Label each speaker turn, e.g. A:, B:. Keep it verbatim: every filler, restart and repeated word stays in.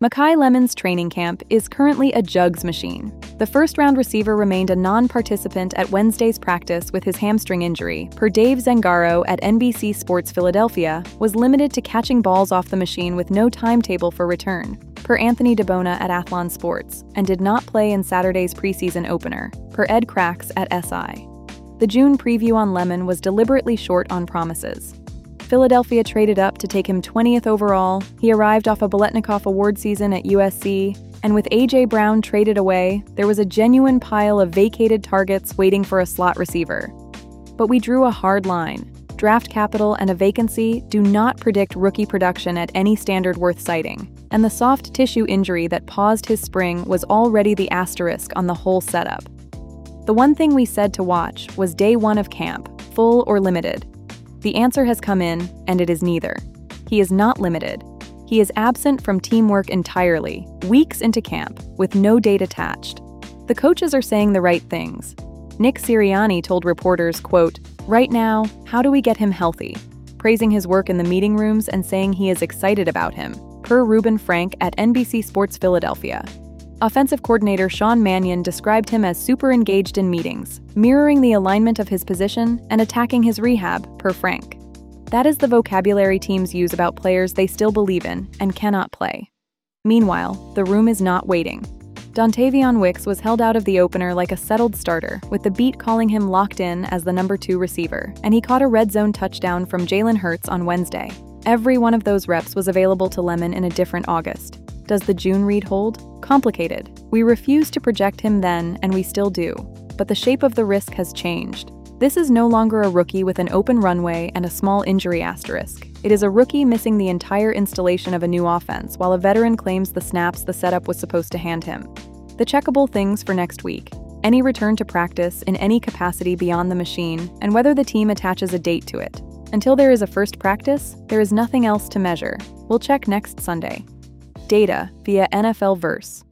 A: Makai Lemon's training camp is currently a jugs machine. The first-round receiver remained a non-participant at Wednesday's practice with his hamstring injury. Per Dave Zangaro at N B C Sports Philadelphia, was limited to catching balls off the machine with no timetable for return, per Anthony DeBona at Athlon Sports, and did not play in Saturday's preseason opener, per Ed Cracks at S I. The June preview on Lemon was deliberately short on promises. Philadelphia traded up to take him twentieth overall. He arrived off a Biletnikoff Award season at U S C, and with A J Brown traded away, there was a genuine pile of vacated targets waiting for a slot receiver. But we drew a hard line. Draft capital and a vacancy do not predict rookie production at any standard worth citing, and the soft tissue injury that paused his spring was already the asterisk on the whole setup. The one thing we said to watch was day one of camp, full or limited. The answer has come in, and it is neither. He is not limited. He is absent from teamwork entirely, weeks into camp, with no date attached. The coaches are saying the right things. Nick Sirianni told reporters, quote, "Right now, how do we get him healthy?" praising his work in the meeting rooms and saying he is excited about him, per Reuben Frank at N B C Sports Philadelphia. Offensive coordinator Sean Mannion described him as super engaged in meetings, mirroring the alignment of his position and attacking his rehab, per Frank. That is the vocabulary teams use about players they still believe in and cannot play. Meanwhile, the room is not waiting. Dontavion Wicks was held out of the opener like a settled starter, with the beat calling him locked in as the number two receiver, and he caught a red zone touchdown from Jalen Hurts on Wednesday. Every one of those reps was available to Lemon in a different August. Does the June read hold? Complicated. We refused to project him then, and we still do. But the shape of the risk has changed. This is no longer a rookie with an open runway and a small injury asterisk. It is a rookie missing the entire installation of a new offense, while a veteran claims the snaps the setup was supposed to hand him. The checkable things for next week: any return to practice in any capacity beyond the machine, and whether the team attaches a date to it. Until there is a first practice, there is nothing else to measure. We'll check next Sunday. Data via N F L Verse.